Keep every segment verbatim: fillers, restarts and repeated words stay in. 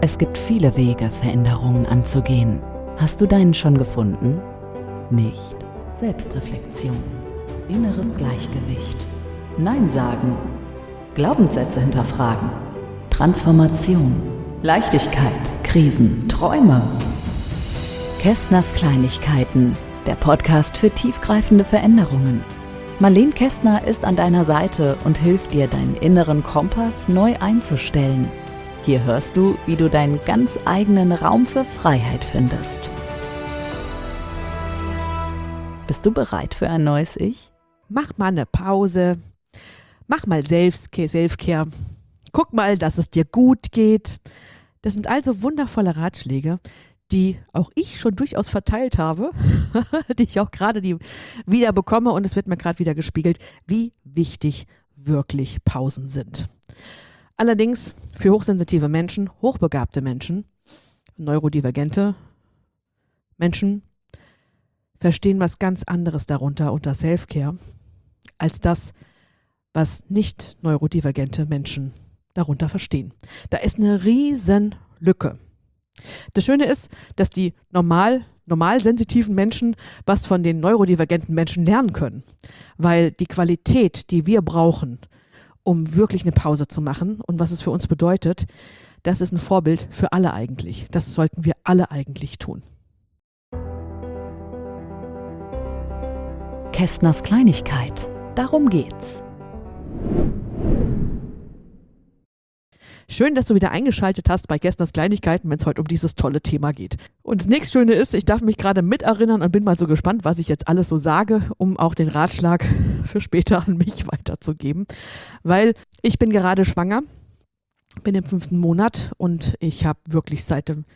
Es gibt viele Wege, Veränderungen anzugehen. Hast du deinen schon gefunden? Nicht. Selbstreflexion, innere Gleichgewicht, Nein sagen, Glaubenssätze hinterfragen, Transformation, Leichtigkeit, Krisen, Träume. Kästners Kleinigkeiten, der Podcast für tiefgreifende Veränderungen. Marlene Kästner ist an deiner Seite und hilft dir, deinen inneren Kompass neu einzustellen. Hier hörst du, wie du deinen ganz eigenen Raum für Freiheit findest. Bist du bereit für ein neues Ich? Mach mal eine Pause, mach mal Self-Care, guck mal, dass es dir gut geht. Das sind also wundervolle Ratschläge, die auch ich schon durchaus verteilt habe, die ich auch gerade die wieder bekomme, und es wird mir gerade wieder gespiegelt, wie wichtig wirklich Pausen sind. Allerdings für hochsensitive Menschen, hochbegabte Menschen, neurodivergente Menschen verstehen was ganz anderes darunter unter Self-Care, als das, was nicht neurodivergente Menschen darunter verstehen. Da ist eine riesen Lücke. Das Schöne ist, dass die normal, normal sensitiven Menschen was von den neurodivergenten Menschen lernen können, weil die Qualität, die wir brauchen, um wirklich eine Pause zu machen und was es für uns bedeutet, das ist ein Vorbild für alle eigentlich. Das sollten wir alle eigentlich tun. Kästners Kleinigkeit. Darum geht's. Schön, dass du wieder eingeschaltet hast bei Kästners Kleinigkeiten, wenn es heute um dieses tolle Thema geht. Und das nächste Schöne ist, ich darf mich gerade miterinnern und bin mal so gespannt, was ich jetzt alles so sage, um auch den Ratschlag für später an mich weiterzugeben. Weil ich bin gerade schwanger, bin im fünften Monat und ich habe wirklich seit, dem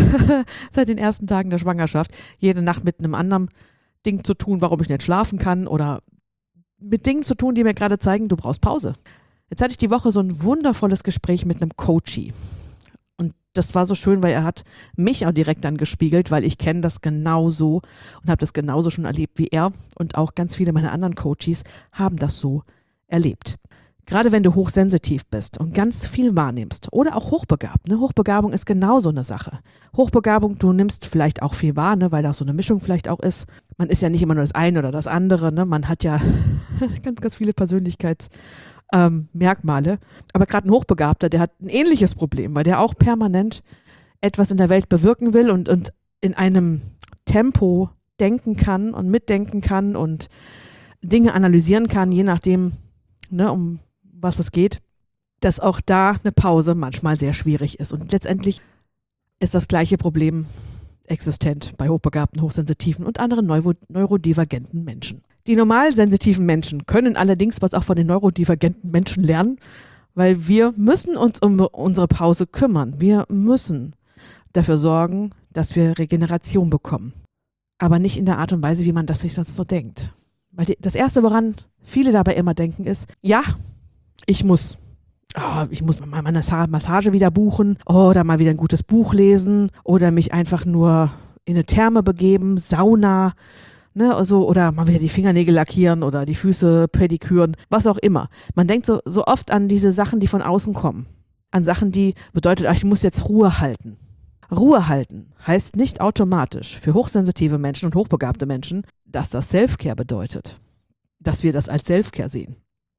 seit den ersten Tagen der Schwangerschaft jede Nacht mit einem anderen Ding zu tun, warum ich nicht schlafen kann, oder mit Dingen zu tun, die mir gerade zeigen, du brauchst Pause. Jetzt hatte ich die Woche so ein wundervolles Gespräch mit einem Coachie. Und das war so schön, weil er hat mich auch direkt dann gespiegelt, weil ich kenne das genauso und habe das genauso schon erlebt wie er. Und auch ganz viele meiner anderen Coaches haben das so erlebt. Gerade wenn du hochsensitiv bist und ganz viel wahrnimmst oder auch hochbegabt. Ne? Hochbegabung ist genauso eine Sache. Hochbegabung, du nimmst vielleicht auch viel wahr, ne? Weil da so eine Mischung vielleicht auch ist. Man ist ja nicht immer nur das eine oder das andere. Ne? Man hat ja ganz, ganz viele Persönlichkeits- Ähm, Merkmale. Aber gerade ein Hochbegabter, der hat ein ähnliches Problem, weil der auch permanent etwas in der Welt bewirken will und, und in einem Tempo denken kann und mitdenken kann und Dinge analysieren kann, je nachdem, ne, um was es geht, dass auch da eine Pause manchmal sehr schwierig ist. Und letztendlich ist das gleiche Problem existent bei hochbegabten, hochsensitiven und anderen neuro- neurodivergenten Menschen. Die normal sensitiven Menschen können allerdings was auch von den neurodivergenten Menschen lernen, weil wir müssen uns um unsere Pause kümmern. Wir müssen dafür sorgen, dass wir Regeneration bekommen. Aber nicht in der Art und Weise, wie man das sich sonst so denkt. Weil die, das Erste, woran viele dabei immer denken, ist, ja, ich muss, oh, ich muss mal meine Massage wieder buchen oder mal wieder ein gutes Buch lesen oder mich einfach nur in eine Therme begeben, Sauna, ne, also, oder mal wieder die Fingernägel lackieren oder die Füße pediküren, was auch immer. Man denkt so, so oft an diese Sachen, die von außen kommen. An Sachen, die bedeutet, ach, ich muss jetzt Ruhe halten. Ruhe halten heißt nicht automatisch für hochsensitive Menschen und hochbegabte Menschen, dass das Self-Care bedeutet. Dass wir das als Self-Care sehen.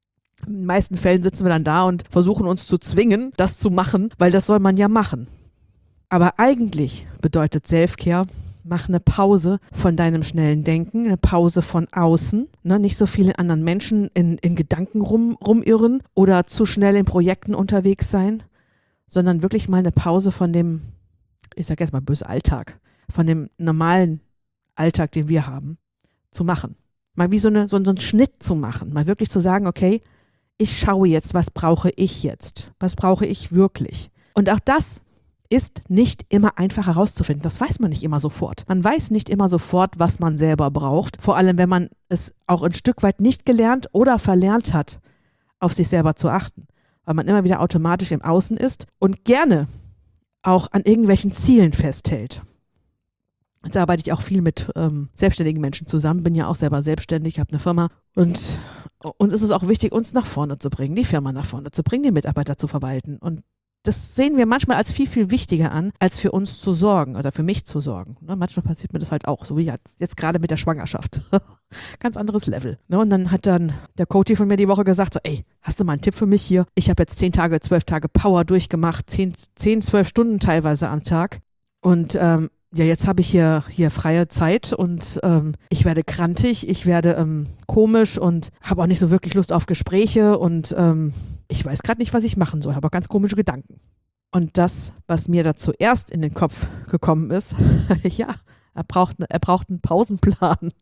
In den meisten Fällen sitzen wir dann da und versuchen uns zu zwingen, das zu machen, weil das soll man ja machen. Aber eigentlich bedeutet Self-Care, mach eine Pause von deinem schnellen Denken, eine Pause von außen, ne? Nicht so viele anderen Menschen in, in Gedanken rum, rumirren oder zu schnell in Projekten unterwegs sein, sondern wirklich mal eine Pause von dem, ich sag jetzt mal böse Alltag, von dem normalen Alltag, den wir haben, zu machen. Mal wie so, eine, so, so einen Schnitt zu machen, mal wirklich zu sagen, okay, ich schaue jetzt, was brauche ich jetzt, was brauche ich wirklich. Und auch das ist nicht immer einfach herauszufinden. Das weiß man nicht immer sofort. Man weiß nicht immer sofort, was man selber braucht. Vor allem, wenn man es auch ein Stück weit nicht gelernt oder verlernt hat, auf sich selber zu achten. Weil man immer wieder automatisch im Außen ist und gerne auch an irgendwelchen Zielen festhält. Jetzt arbeite ich auch viel mit ähm, selbstständigen Menschen zusammen, bin ja auch selber selbstständig, habe eine Firma und uns ist es auch wichtig, uns nach vorne zu bringen, die Firma nach vorne zu bringen, die Mitarbeiter zu verwalten. Und das sehen wir manchmal als viel, viel wichtiger an, als für uns zu sorgen oder für mich zu sorgen. Ne? Manchmal passiert mir das halt auch, so wie jetzt, jetzt gerade mit der Schwangerschaft. Ganz anderes Level. Ne? Und dann hat dann der Coach von mir die Woche gesagt, so, ey, hast du mal einen Tipp für mich hier? Ich habe jetzt zehn Tage, zwölf Tage Power durchgemacht, zehn, zehn, zwölf Stunden teilweise am Tag. Und ähm, ja, jetzt habe ich hier, hier freie Zeit und ähm, ich werde krantig, ich werde ähm, komisch und habe auch nicht so wirklich Lust auf Gespräche und ähm, ich weiß gerade nicht, was ich machen soll, habe auch ganz komische Gedanken. Und das, was mir da zuerst in den Kopf gekommen ist, ja, er braucht, er braucht einen Pausenplan.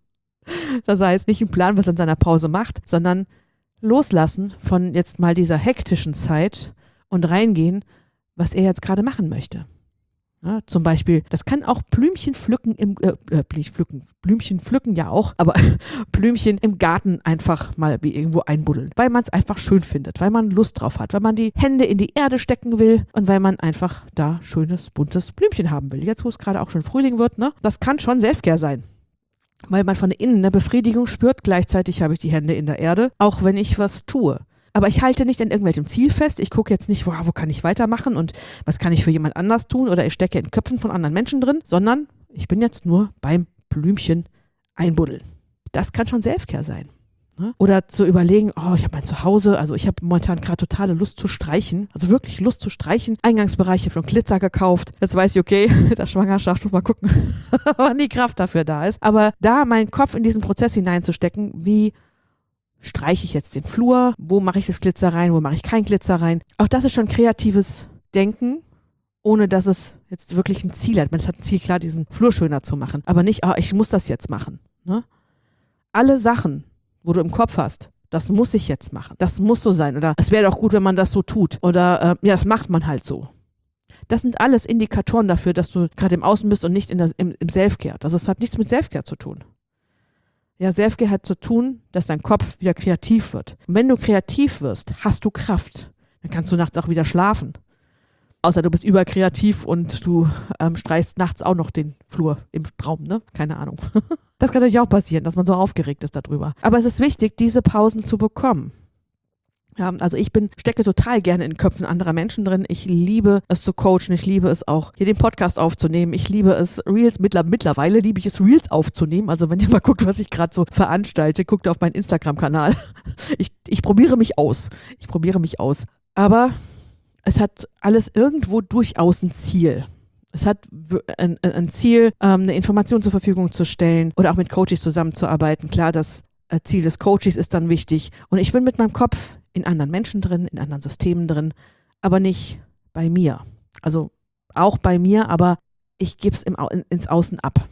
Das heißt, nicht einen Plan, was er in seiner Pause macht, sondern loslassen von jetzt mal dieser hektischen Zeit und reingehen, was er jetzt gerade machen möchte. Ja, zum Beispiel, das kann auch Blümchen pflücken im, äh, nicht pflücken, Blümchen pflücken ja auch, aber Blümchen im Garten einfach mal wie irgendwo einbuddeln, weil man es einfach schön findet, weil man Lust drauf hat, weil man die Hände in die Erde stecken will und weil man einfach da schönes, buntes Blümchen haben will. Jetzt, wo es gerade auch schon Frühling wird, ne, das kann schon Selfcare sein. Weil man von innen eine Befriedigung spürt, gleichzeitig habe ich die Hände in der Erde, auch wenn ich was tue. Aber ich halte nicht an irgendwelchem Ziel fest. Ich gucke jetzt nicht, wow, wo kann ich weitermachen und was kann ich für jemand anders tun oder ich stecke in Köpfen von anderen Menschen drin, sondern ich bin jetzt nur beim Blümchen einbuddeln. Das kann schon Selfcare sein. Ne? Oder zu überlegen, oh, ich habe mein Zuhause, also ich habe momentan gerade totale Lust zu streichen, also wirklich Lust zu streichen. Eingangsbereich, ich habe schon Glitzer gekauft. Jetzt weiß ich, okay, der Schwangerschaft, muss mal gucken, wann die Kraft dafür da ist. Aber da meinen Kopf in diesen Prozess hineinzustecken, wie streiche ich jetzt den Flur? Wo mache ich das Glitzer rein? Wo mache ich kein Glitzer rein? Auch das ist schon kreatives Denken, ohne dass es jetzt wirklich ein Ziel hat. Es hat ein Ziel, klar, diesen Flur schöner zu machen. Aber nicht, oh, ich muss das jetzt machen. Ne? Alle Sachen, wo du im Kopf hast, das muss ich jetzt machen. Das muss so sein. Oder es wäre doch gut, wenn man das so tut. Oder äh, ja, das macht man halt so. Das sind alles Indikatoren dafür, dass du gerade im Außen bist und nicht in das, im, im Selfcare. Also es hat nichts mit Selfcare zu tun. Ja, Selfcare hat zu tun, dass dein Kopf wieder kreativ wird. Und wenn du kreativ wirst, hast du Kraft. Dann kannst du nachts auch wieder schlafen. Außer du bist überkreativ und du ähm, streichst nachts auch noch den Flur im Traum, ne? Keine Ahnung. Das kann natürlich auch passieren, dass man so aufgeregt ist darüber. Aber es ist wichtig, diese Pausen zu bekommen. Ja, also ich bin, stecke total gerne in Köpfen anderer Menschen drin. Ich liebe es zu coachen. Ich liebe es auch, hier den Podcast aufzunehmen. Ich liebe es, Reels, mittler, mittlerweile liebe ich es, Reels aufzunehmen. Also wenn ihr mal guckt, was ich gerade so veranstalte, guckt auf meinen Instagram-Kanal. Ich, ich probiere mich aus. Ich probiere mich aus. Aber es hat alles irgendwo durchaus ein Ziel. Es hat ein, ein Ziel, eine Information zur Verfügung zu stellen oder auch mit Coaches zusammenzuarbeiten. Klar, das Ziel des Coaches ist dann wichtig. Und ich bin mit meinem Kopf in anderen Menschen drin, in anderen Systemen drin, aber nicht bei mir. Also auch bei mir, aber ich gebe es im, in, ins Außen ab.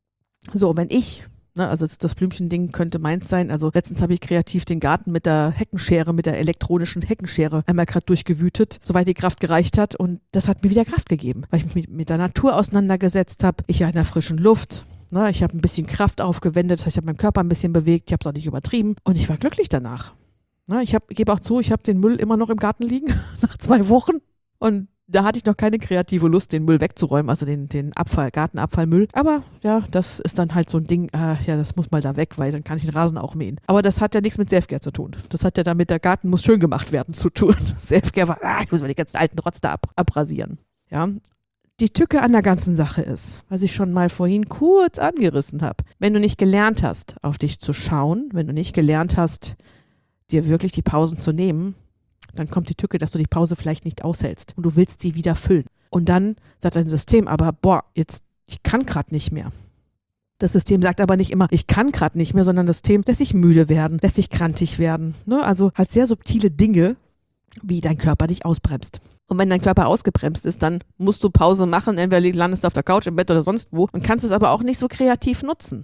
So, wenn ich, ne, also das Blümchen-Ding könnte meins sein, also letztens habe ich kreativ den Garten mit der Heckenschere, mit der elektronischen Heckenschere einmal gerade durchgewütet, soweit die Kraft gereicht hat und das hat mir wieder Kraft gegeben, weil ich mich mit, mit der Natur auseinandergesetzt habe, ich war in der frischen Luft, ne, ich habe ein bisschen Kraft aufgewendet, das heißt, ich habe meinen Körper ein bisschen bewegt, ich habe es auch nicht übertrieben und ich war glücklich danach. Ne, ich hab, gebe auch zu, ich habe den Müll immer noch im Garten liegen, nach zwei Wochen und da hatte ich noch keine kreative Lust, den Müll wegzuräumen, also den, den Abfall, Gartenabfallmüll. Aber ja, das ist dann halt so ein Ding, äh, ja, das muss mal da weg, weil dann kann ich den Rasen auch mähen. Aber das hat ja nichts mit Selfcare zu tun. Das hat ja damit, der Garten muss schön gemacht werden zu tun. Selfcare war, ah, ich muss mal die ganzen alten Rotz da ab, abrasieren. Ja, die Tücke an der ganzen Sache ist, was ich schon mal vorhin kurz angerissen habe. Wenn du nicht gelernt hast, auf dich zu schauen, wenn du nicht gelernt hast, dir wirklich die Pausen zu nehmen, dann kommt die Tücke, dass du die Pause vielleicht nicht aushältst und du willst sie wieder füllen. Und dann sagt dein System aber, boah, jetzt, ich kann gerade nicht mehr. Das System sagt aber nicht immer, ich kann gerade nicht mehr, sondern das System lässt sich müde werden, lässt sich krantig werden. Ne? Also halt sehr subtile Dinge, wie dein Körper dich ausbremst. Und wenn dein Körper ausgebremst ist, dann musst du Pause machen, entweder landest du auf der Couch, im Bett oder sonst wo und kannst es aber auch nicht so kreativ nutzen.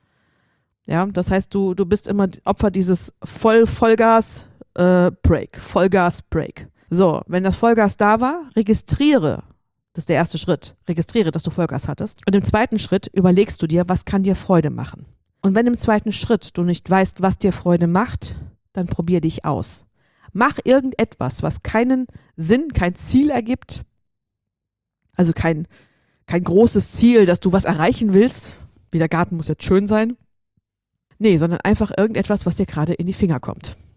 Ja, das heißt, du, du bist immer Opfer dieses Voll, Vollgas, Äh, Break, Vollgas, Break. So, wenn das Vollgas da war, registriere, das ist der erste Schritt, registriere, dass du Vollgas hattest. Und im zweiten Schritt überlegst du dir, was kann dir Freude machen. Und wenn im zweiten Schritt du nicht weißt, was dir Freude macht, dann probier dich aus. Mach irgendetwas, was keinen Sinn, kein Ziel ergibt, also kein, kein großes Ziel, dass du was erreichen willst, wie der Garten muss jetzt schön sein. Nee, sondern einfach irgendetwas, was dir gerade in die Finger kommt.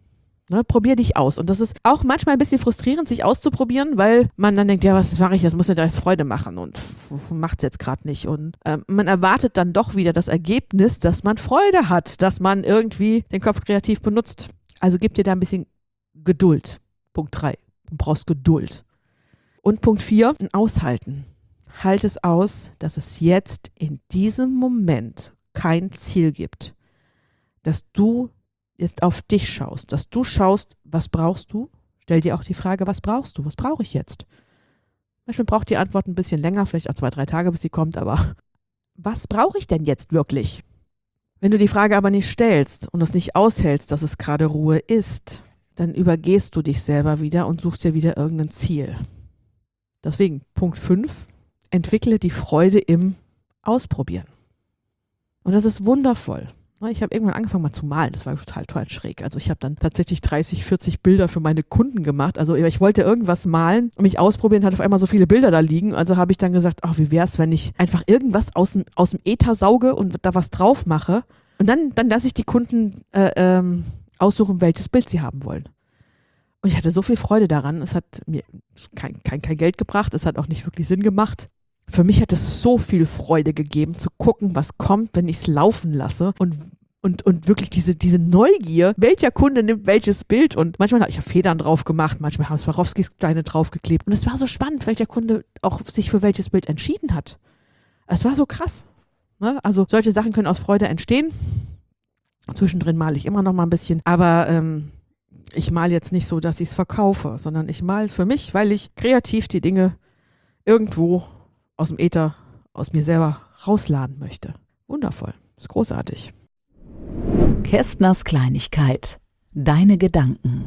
Ne, probier dich aus. Und das ist auch manchmal ein bisschen frustrierend, sich auszuprobieren, weil man dann denkt, ja, was mache ich, das muss mir da jetzt Freude machen und macht es jetzt gerade nicht. Und äh, man erwartet dann doch wieder das Ergebnis, dass man Freude hat, dass man irgendwie den Kopf kreativ benutzt. Also gib dir da ein bisschen Geduld. Punkt drei. Du brauchst Geduld. Und Punkt vier, ein Aushalten. Halt es aus, dass es jetzt in diesem Moment kein Ziel gibt. Dass du jetzt auf dich schaust, dass du schaust, was brauchst du? Stell dir auch die Frage, was brauchst du? Was brauche ich jetzt? Manchmal braucht die Antwort ein bisschen länger, vielleicht auch zwei, drei Tage, bis sie kommt, aber was brauche ich denn jetzt wirklich? Wenn du die Frage aber nicht stellst und es nicht aushältst, dass es gerade Ruhe ist, dann übergehst du dich selber wieder und suchst dir wieder irgendein Ziel. Deswegen Punkt fünf, entwickle die Freude im Ausprobieren. Und das ist wundervoll. Ich habe irgendwann angefangen mal zu malen, das war total, total schräg. Also ich habe dann tatsächlich dreißig, vierzig Bilder für meine Kunden gemacht. Also ich wollte irgendwas malen und mich ausprobieren, hatte auf einmal so viele Bilder da liegen. Also habe ich dann gesagt, ach, wie wäre es, wenn ich einfach irgendwas aus dem, aus dem Äther sauge und da was drauf mache. Und dann, dann lasse ich die Kunden äh, ähm, aussuchen, welches Bild sie haben wollen. Und ich hatte so viel Freude daran. Es hat mir kein, kein, kein Geld gebracht, es hat auch nicht wirklich Sinn gemacht. Für mich hat es so viel Freude gegeben, zu gucken, was kommt, wenn ich es laufen lasse und, und, und wirklich diese, diese Neugier, welcher Kunde nimmt welches Bild und manchmal habe ich Federn drauf gemacht, manchmal haben Swarovski-Steine draufgeklebt und es war so spannend, welcher Kunde auch sich für welches Bild entschieden hat. Es war so krass. Ne? Also solche Sachen können aus Freude entstehen. Zwischendrin male ich immer noch mal ein bisschen, aber ähm, ich male jetzt nicht so, dass ich es verkaufe, sondern ich male für mich, weil ich kreativ die Dinge irgendwo aus dem Äther, aus mir selber rausladen möchte. Wundervoll, ist großartig. Kästners Kleinigkeit. Deine Gedanken.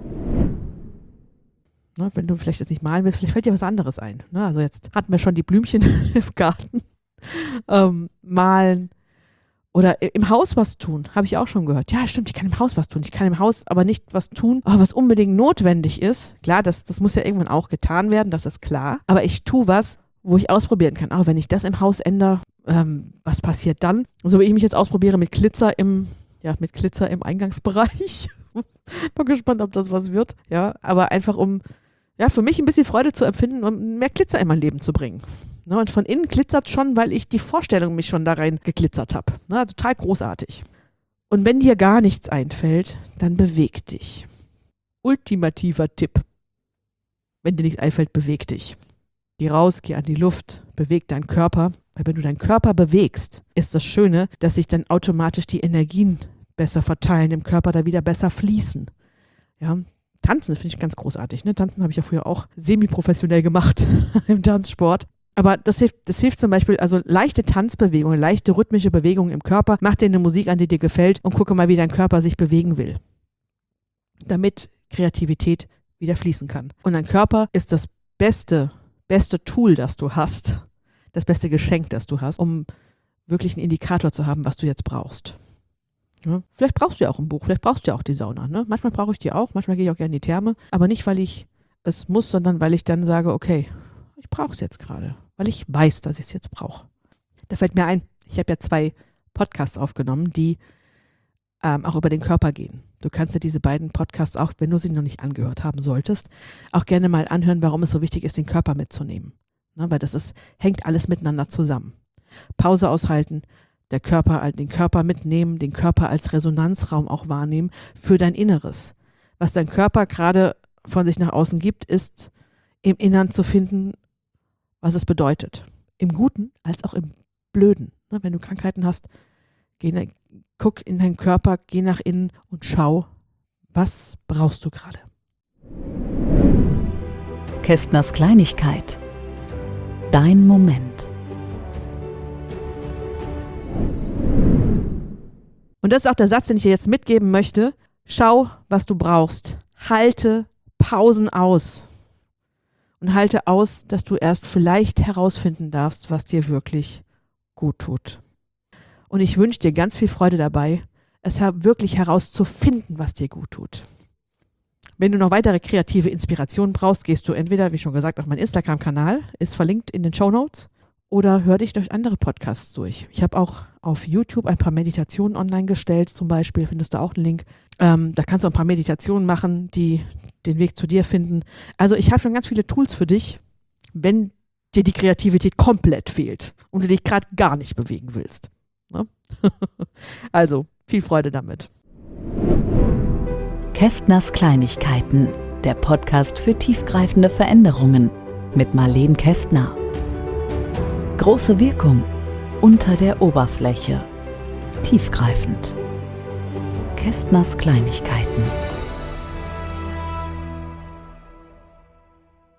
Ne, wenn du vielleicht jetzt nicht malen willst, vielleicht fällt dir was anderes ein. Ne, also jetzt hatten wir schon die Blümchen im Garten. Ähm, malen oder im Haus was tun, habe ich auch schon gehört. Ja, stimmt, ich kann im Haus was tun. Ich kann im Haus aber nicht was tun, was unbedingt notwendig ist. Klar, das, das muss ja irgendwann auch getan werden, das ist klar. Aber ich tue was, wo ich ausprobieren kann. Auch wenn ich das im Haus ändere, ähm, was passiert dann? So wie ich mich jetzt ausprobiere mit Glitzer im, ja, mit Glitzer im Eingangsbereich. Bin gespannt, ob das was wird. Ja, aber einfach um, ja, für mich ein bisschen Freude zu empfinden und mehr Glitzer in mein Leben zu bringen. Ne, und von innen glitzert schon, weil ich die Vorstellung mich schon da rein geglitzert habe. Ne, total großartig. Und wenn dir gar nichts einfällt, dann beweg dich. Ultimativer Tipp. Wenn dir nichts einfällt, beweg dich. Geh raus, geh an die Luft, beweg deinen Körper. Weil wenn du deinen Körper bewegst, ist das Schöne, dass sich dann automatisch die Energien besser verteilen, im Körper da wieder besser fließen. Ja, Tanzen finde ich ganz großartig. Ne? Tanzen habe ich ja früher auch semi-professionell gemacht im Tanzsport. Aber das hilft, das hilft zum Beispiel, also leichte Tanzbewegungen, leichte rhythmische Bewegungen im Körper. Mach dir eine Musik an, die dir gefällt und gucke mal, wie dein Körper sich bewegen will. Damit Kreativität wieder fließen kann. Und dein Körper ist das beste beste Tool, das du hast, das beste Geschenk, das du hast, um wirklich einen Indikator zu haben, was du jetzt brauchst. Ja, vielleicht brauchst du ja auch ein Buch, vielleicht brauchst du ja auch die Sauna. Ne? Manchmal brauche ich die auch, manchmal gehe ich auch gerne in die Therme, aber nicht, weil ich es muss, sondern weil ich dann sage, okay, ich brauche es jetzt gerade, weil ich weiß, dass ich es jetzt brauche. Da fällt mir ein, ich habe ja zwei Podcasts aufgenommen, die ähm, auch über den Körper gehen. Du kannst dir diese beiden Podcasts auch, wenn du sie noch nicht angehört haben solltest, auch gerne mal anhören, warum es so wichtig ist, den Körper mitzunehmen. Ne, weil das ist, hängt alles miteinander zusammen. Pause aushalten, der Körper, den Körper mitnehmen, den Körper als Resonanzraum auch wahrnehmen für dein Inneres. Was dein Körper gerade von sich nach außen gibt, ist im Innern zu finden, was es bedeutet. Im Guten als auch im Blöden. Ne, wenn du Krankheiten hast, geh, guck in deinen Körper, geh nach innen und schau, was brauchst du gerade. Kästners Kleinigkeit. Dein Moment. Und das ist auch der Satz, den ich dir jetzt mitgeben möchte. Schau, was du brauchst. Halte Pausen aus. Und halte aus, dass du erst vielleicht herausfinden darfst, was dir wirklich gut tut. Und ich wünsche dir ganz viel Freude dabei, es wirklich herauszufinden, was dir gut tut. Wenn du noch weitere kreative Inspirationen brauchst, gehst du entweder, wie schon gesagt, auf meinen Instagram-Kanal, ist verlinkt in den Shownotes, oder hör dich durch andere Podcasts durch. Ich habe auch auf YouTube ein paar Meditationen online gestellt, zum Beispiel, findest du auch einen Link. Ähm, da kannst du ein paar Meditationen machen, die den Weg zu dir finden. Also ich habe schon ganz viele Tools für dich, wenn dir die Kreativität komplett fehlt und du dich gerade gar nicht bewegen willst. Ne? Also, viel Freude damit. Kästners Kleinigkeiten, der Podcast für tiefgreifende Veränderungen mit Marleen Kästner. Große Wirkung unter der Oberfläche. Tiefgreifend. Kästners Kleinigkeiten.